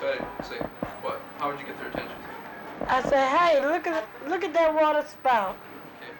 excited. Say, what? How would you get their attention? I say, hey, look at that water spout. Okay.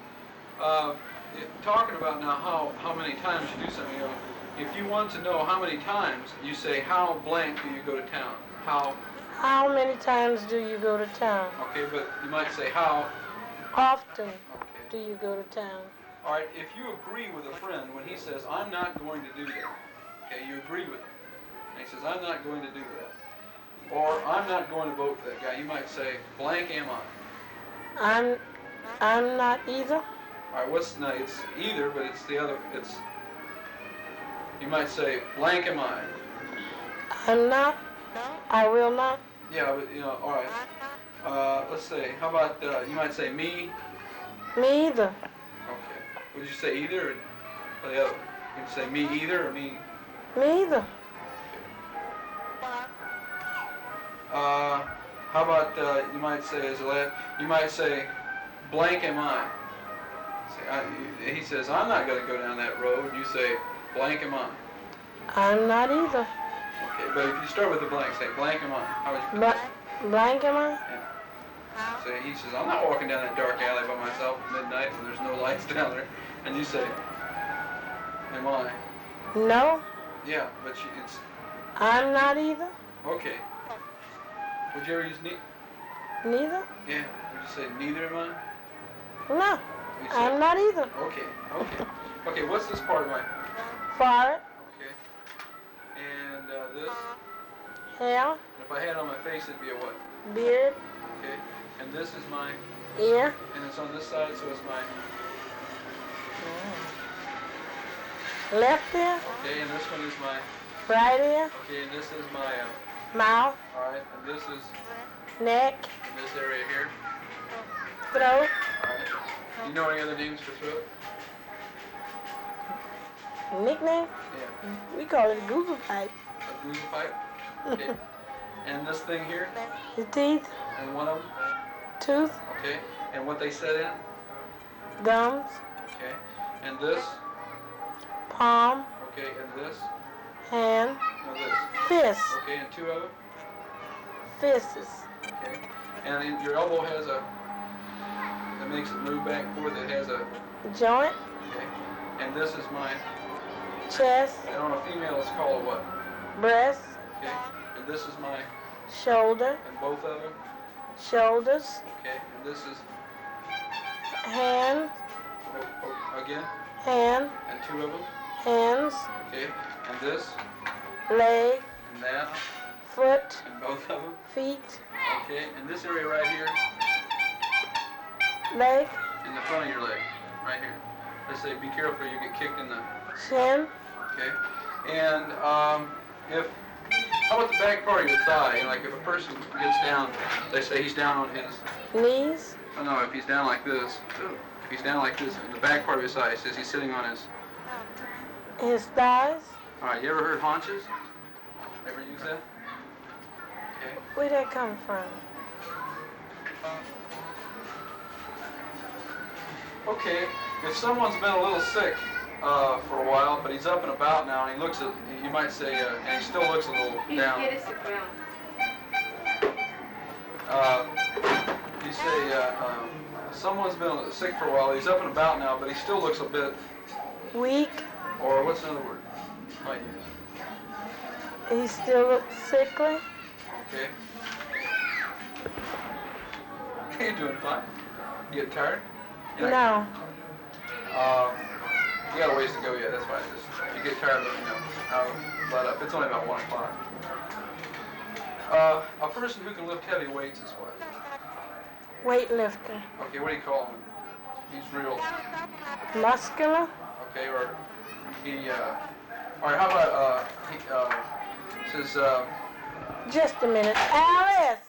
Talking about now how many times you do something, if you want to know how many times, you say, how blank do you go to town? How many times do you go to town? Okay, but you might say how often okay. do you go to town? All right, if you agree with a friend when he says, I'm not going to do that, okay, you agree with him. And he says, I'm not going to do that. Or, I'm not going to vote for that guy. You might say, blank am I. I'm not either. All right, no, it's either, but it's the other, you might say, blank am I. I'm not. I will not. Yeah, but, all right. Let's say, how about, you might say me. Me either. Okay. Would you say either or the other? You can say me either or me? Me either. How about, you might say, you might say, blank am I. He says, I'm not going to go down that road. You say, blank am I. I'm not either. Okay, but if you start with the blank, say, blank am I. How would you blank am I? Yeah. So he says, I'm not walking down that dark alley by myself at midnight when there's no lights down there. And you say, am I? No. Yeah, but it's... I'm not either. Okay. Would you ever use neither? Yeah. Would you say neither am I? No. I'm not either. Okay. Okay, what's this part of my... Forehead. Okay. And this? Hair. If I had it on my face, it'd be a what? Beard. Okay. And this is my... Ear. And it's on this side, so it's my... Left ear. Okay, and this one is my... Right ear. Okay, and this is my... Mouth. Alright, and this is... Neck. And this area here. Throat. Alright. Do you know any other names for throat? Nickname? Yeah. We call it a Google pipe. A Google pipe? Okay. And this thing here? The teeth. And one of them? Tooth. Okay. And what they set in? Gums. Okay. And this? Palm. Okay, and this? Hand. No, this? Fist. Okay, and two of them? Fists. Okay. And your elbow has a... that makes it move back and forth. It has a... joint. Okay. And this is my... chest. And on a female it's called a what? Breast. Okay. And this is my... shoulder. And both of them? Shoulders. Okay. And this is... hand. Again? Hand. And two of them? Hands. Okay. And this? Leg. And that? Foot. And both of them? Feet. Okay. And this area right here? Leg. In the front of your leg. Right here. Let's say be careful you get kicked in the... chin. Okay. And how about the back part of your thigh? Like if a person gets down, they say he's down on his... knees. Oh no, if he's down like this, if he's down like this, in the back part of his thigh, it says he's sitting on his thighs. All right, you ever heard haunches? Ever use that? Okay. Where'd that come from? Okay, if someone's been a little sick for a while, but he's up and about now, and he looks at, you might say, and he still looks a little down. You say, someone's been sick for a while, he's up and about now, but he still looks a bit... weak. Or what's another word you might use? He still looks sickly. Okay. You're doing fine. You getting tired? No. You got a ways to go yet, that's why if you get tired, let me know. I'll let up. It's only about 1 o'clock. A person who can lift heavy weights is what? Weightlifter. Okay, what do you call him? He's real... muscular. Okay, or he, alright, how about, says, just a minute. Alice!